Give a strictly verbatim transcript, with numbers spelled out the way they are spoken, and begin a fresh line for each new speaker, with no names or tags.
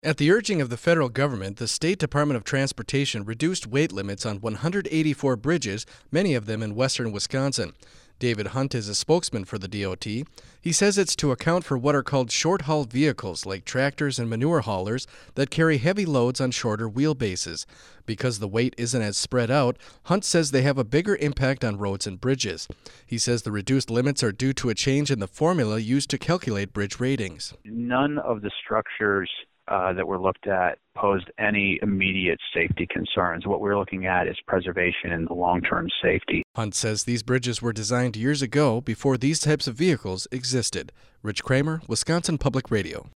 At the urging of the federal government, the State Department of Transportation reduced weight limits on one hundred eighty-four bridges, many of them in western Wisconsin. David Hunt is a spokesman for the D O T. He says it's to account for what are called short-haul vehicles like tractors and manure haulers that carry heavy loads on shorter wheelbases. Because the weight isn't as spread out, Hunt says they have a bigger impact on roads and bridges. He says the reduced limits are due to a change in the formula used to calculate bridge ratings.
None of the structures Uh, that were looked at posed any immediate safety concerns. What we're looking at is preservation and the long-term safety.
Hunt says these bridges were designed years ago before these types of vehicles existed. Rich Kramer, Wisconsin Public Radio.